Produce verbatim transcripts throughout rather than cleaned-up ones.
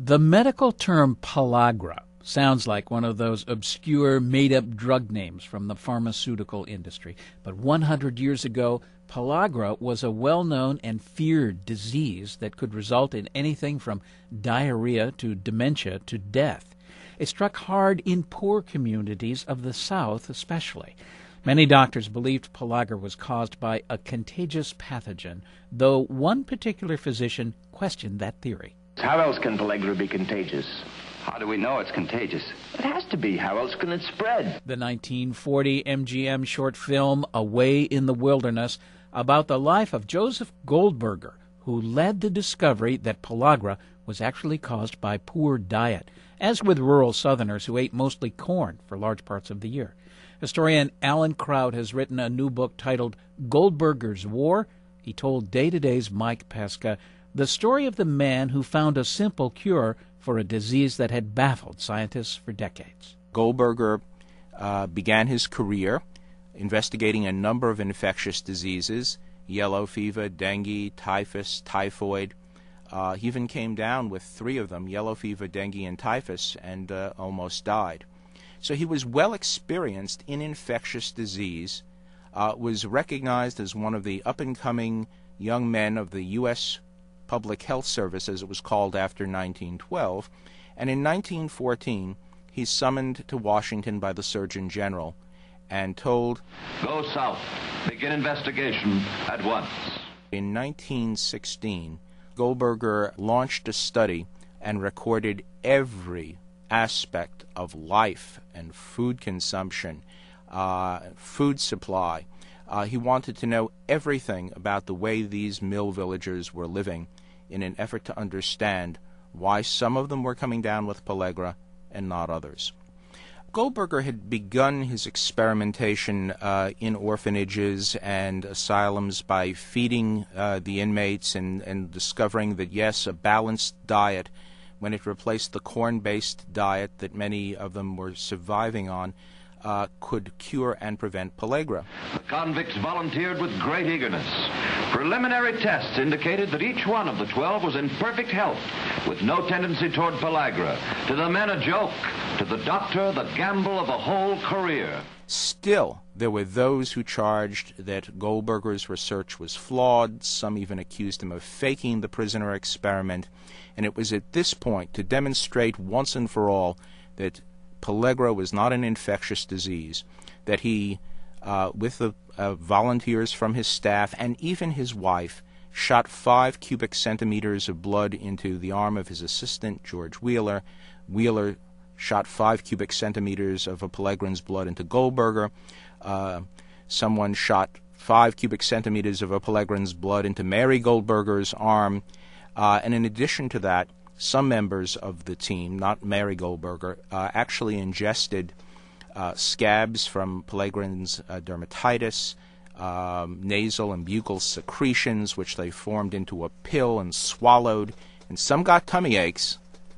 The medical term pellagra sounds like one of those obscure, made-up drug names from the pharmaceutical industry. But one hundred years ago, pellagra was a well-known and feared disease that could result in anything from diarrhea to dementia to death. It struck hard in poor communities of the South especially. Many doctors believed pellagra was caused by a contagious pathogen, though one particular physician questioned that theory. How else can pellagra be contagious? How do we know it's contagious? It has to be. How else can it spread? The nineteen forty M G M short film Away in the Wilderness about the life of Joseph Goldberger, who led the discovery that pellagra was actually caused by poor diet, as with rural Southerners who ate mostly corn for large parts of the year. Historian Alan Kraut has written a new book titled Goldberger's War. He told Day to Day's Mike Pesca the story of the man who found a simple cure for a disease that had baffled scientists for decades. Goldberger uh, began his career investigating a number of infectious diseases, yellow fever, dengue, typhus, typhoid. Uh, he even came down with three of them, yellow fever, dengue, and typhus, and uh, almost died. So he was well experienced in infectious disease, uh, was recognized as one of the up-and-coming young men of the U S Public Health Service, as it was called after nineteen twelve, and in nineteen fourteen he's summoned to Washington by the Surgeon General and told, "Go south. Begin investigation at once." In nineteen sixteen, Goldberger launched a study and recorded every aspect of life and food consumption, uh, food supply. Uh, he wanted to know everything about the way these mill villagers were living in an effort to understand why some of them were coming down with pellagra and not others. Goldberger had begun his experimentation uh, in orphanages and asylums by feeding uh, the inmates and, and discovering that, yes, a balanced diet, when it replaced the corn-based diet that many of them were surviving on, uh, could cure and prevent pellagra. The convicts volunteered with great eagerness. Preliminary tests indicated that each one of the twelve was in perfect health, with no tendency toward pellagra. To the men, a joke. To the doctor, the gamble of a whole career. Still, there were those who charged that Goldberger's research was flawed. Some even accused him of faking the prisoner experiment. And it was at this point, to demonstrate once and for all that pellagra was not an infectious disease, that he, uh, with the uh, volunteers from his staff and even his wife, shot five cubic centimeters of blood into the arm of his assistant, George Wheeler. Wheeler shot five cubic centimeters of a pellegrin's blood into Goldberger. Uh, someone shot five cubic centimeters of a pellegrin's blood into Mary Goldberger's arm. Uh, and in addition to that, some members of the team, not Mary Goldberger, uh, actually ingested uh, scabs from pellegrin's uh, dermatitis, um, nasal and buccal secretions, which they formed into a pill and swallowed. And some got tummy aches,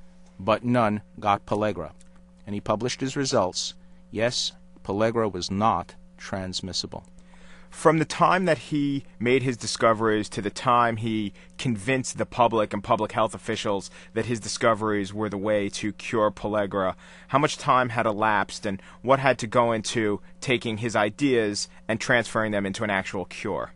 but none got pellagra. And he published his results. Yes, pellagra was not transmissible. From the time that he made his discoveries to the time he convinced the public and public health officials that his discoveries were the way to cure pellagra, how much time had elapsed and what had to go into taking his ideas and transferring them into an actual cure?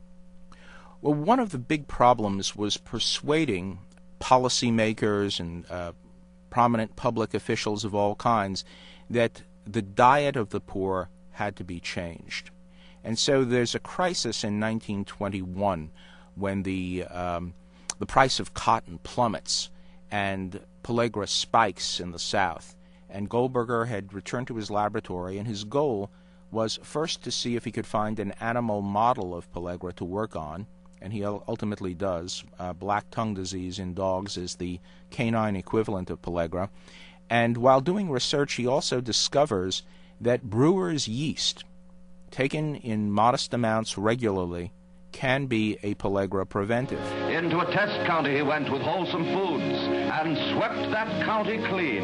Well, one of the big problems was persuading policymakers and uh, prominent public officials of all kinds that the diet of the poor had to be changed. And so there's a crisis in nineteen twenty-one when the um, the price of cotton plummets and pellagra spikes in the South. And Goldberger had returned to his laboratory, and his goal was first to see if he could find an animal model of pellagra to work on, and he ultimately does. Uh, black tongue disease in dogs is the canine equivalent of pellagra. And while doing research, he also discovers that brewer's yeast, taken in modest amounts regularly, can be a pellagra preventive. Into a test county he went with wholesome foods and swept that county clean.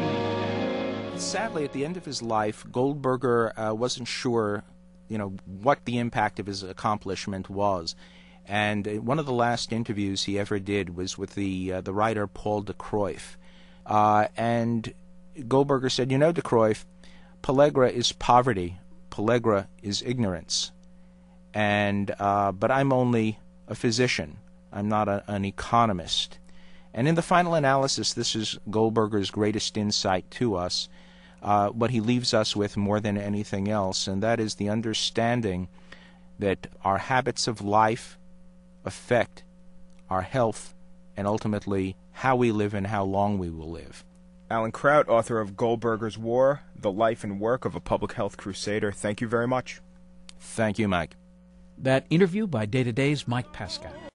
Sadly, at the end of his life, Goldberger uh, wasn't sure, you know, what the impact of his accomplishment was. And one of the last interviews he ever did was with the uh, the writer Paul de Cruyff. Uh, and Goldberger said, you know, de Cruyff, pellagra is poverty, pellagra is ignorance. And uh, but I'm only a physician. I'm not a, an economist. And in the final analysis, this is Goldberger's greatest insight to us, uh, what he leaves us with more than anything else, and that is the understanding that our habits of life affect our health and ultimately how we live and how long we will live. Alan Kraut, author of Goldberger's War, The Life and Work of a Public Health Crusader. Thank you very much. Thank you, Mike. That interview by Day to Day's Mike Pascal.